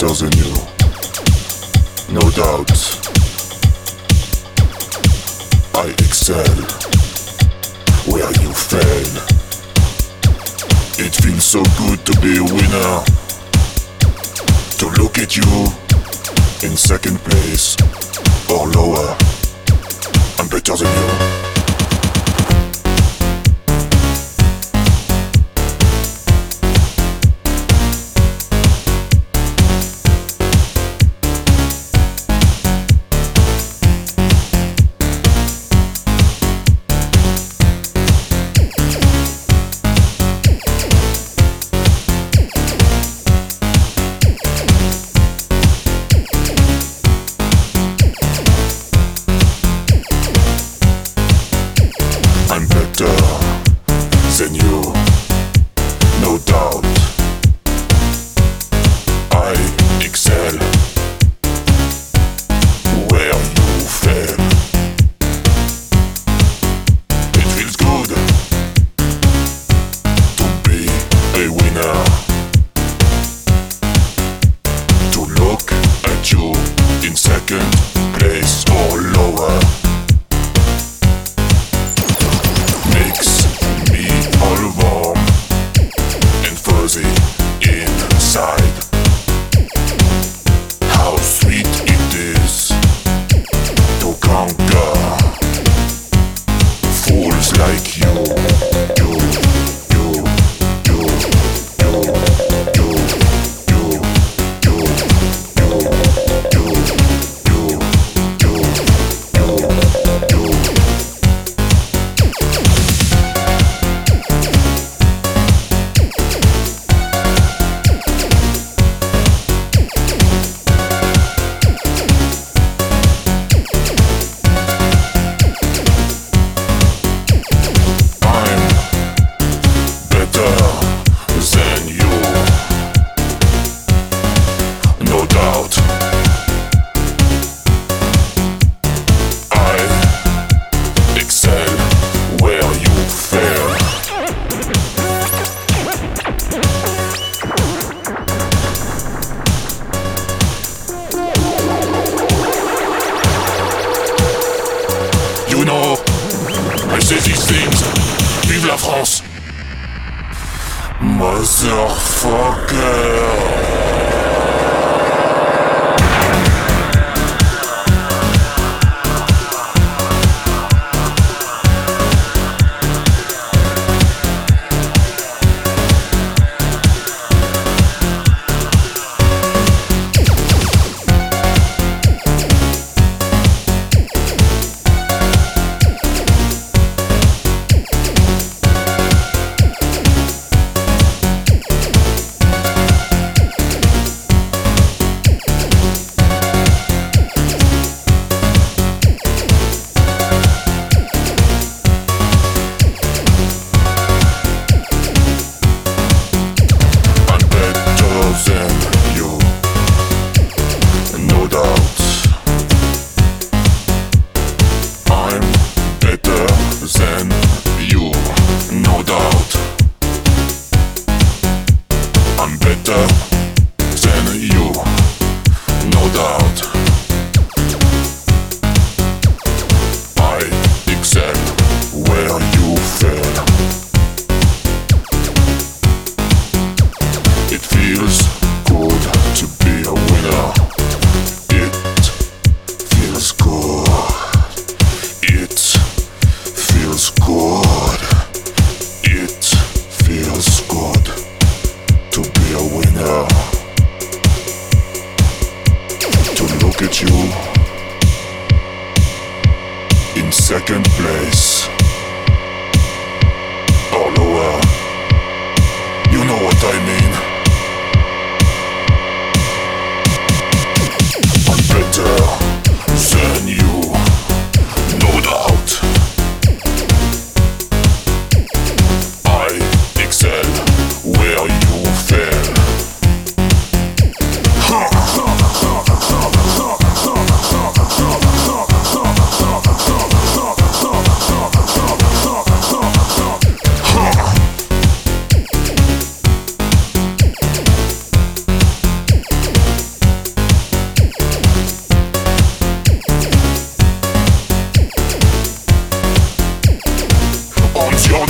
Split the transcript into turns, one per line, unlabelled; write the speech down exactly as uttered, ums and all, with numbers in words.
than you, no doubt. I excel where you fail. It feels so good to be a winner, to look at you in second place or lower. I'm better than you. Than you, no doubt. I excel where you fail. It feels good to be a winner, to look at you in second place or lower. Makes me all warm and fuzzy inside. How sweet it is to conquer fools like you. You, you, you, you, you, you, you, you, you, you, you, you, you. You know, I say these things. Vive la France, motherfucker. your